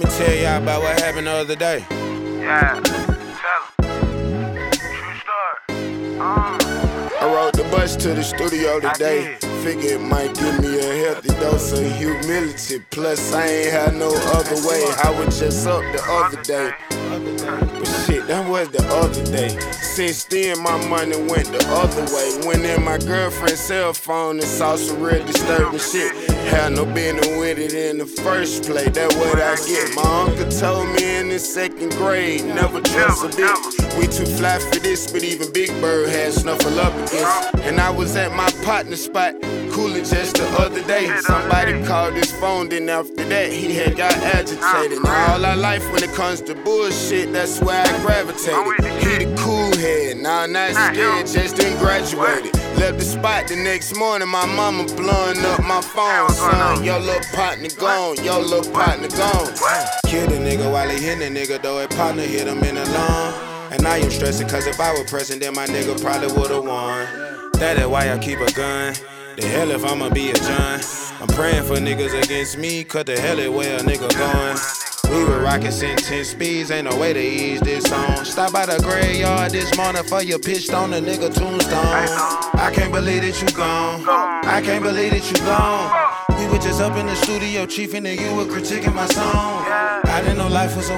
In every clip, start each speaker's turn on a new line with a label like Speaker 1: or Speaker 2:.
Speaker 1: me tell y'all about what happened the other day.
Speaker 2: Yeah, tell 'em. True story.
Speaker 3: I rode the bus to the studio today. Figure it might give me a healthy dose of humility. Plus, I ain't had no other way. I was just up the other day. But shit, that was the other day. Since then, my money went the other way. Went in my girlfriend's cell phone and saw some real disturbing shit. Had no business with it in the first place. That's what I get. My uncle told me in the second grade, never trust a bitch. We too fly for this, but even Big Bird had snuffle up against. And I was at my partner spot, cooling just the other day. Somebody called his phone, then after that, he had got agitated. Now all our life when it comes to bullshit, that's where I gravitated. He the cool head, now I'm not scared, just didn't graduate. Left the spot the next morning, my mama blowing up my phone. Son, your little partner gone, your little partner gone.
Speaker 1: Killed a nigga while he hit a nigga, though his partner hit him in the lung. And I am stressing, cause if I were present, then my nigga probably would've won. That is why I keep a gun. The hell if I'ma be a John. I'm praying for niggas against me, cause the hell is where a nigga going. We were rockin' 10 speeds, ain't no way to ease this song. Stop by the graveyard this morning for you pitched on the nigga tombstone. I can't believe that you gone. I can't believe that you gone. We were just up in the studio chiefing and you were critiquing my song. I didn't know life was a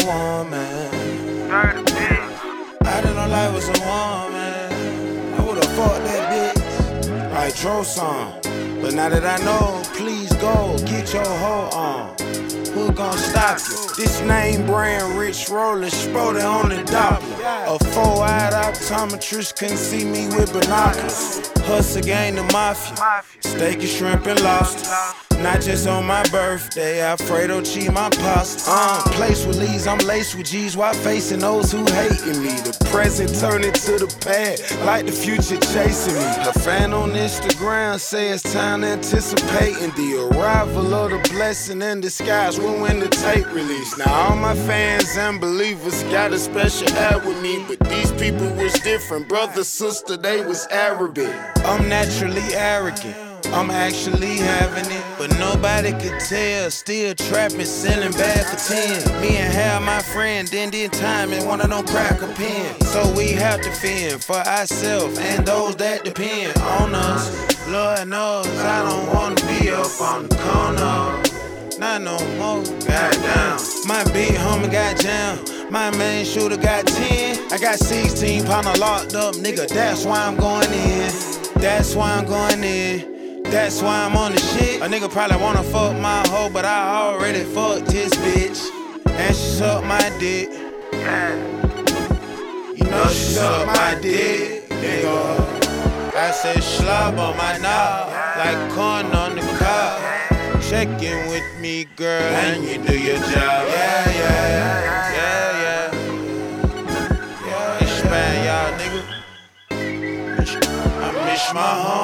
Speaker 1: woman. I didn't know life was a woman. I would've fought that bitch like Dro song. But now that I know, please go get your hoe on. Who gon' stop you? This name brand Rich Roller Sproded on the Doppler. A 4-eyed optometrist couldn't see me with binoculars. Hustle gang the mafia, steak and shrimp and lobster. Not just on my birthday, Alfredo cheese my pasta. Place with Lees, I'm laced with G's while facing those who hating me. The present turn into the past, like the future chasing me. A fan on Instagram say it's time to anticipating the arrival of the blessing in disguise when the tape release. Now all my fans and believers got a special air with me, but these people was different. Brother, sister, they was Arabic. I'm naturally arrogant. I'm actually having it, but nobody could tell. Still trapping, selling bad for 10. Me and Hal, my friend, then time and one of them crack a pen. So we have to fend for ourselves and those that depend on us. Lord knows I don't wanna be up on the corner. Not no more, goddamn. My big homie got jammed. My main shooter got 10. I got 16 pounder locked up, nigga. That's why I'm going in. That's why I'm going in. That's why I'm on the shit. A nigga probably wanna fuck my hoe, but I already fucked his bitch. And she sucked my dick. You know she sucked my dick, nigga. I said slob on my knob, like corn on the cob. Check in with me, girl, and you do your job. Yeah. Expand y'all, nigga. I miss my home.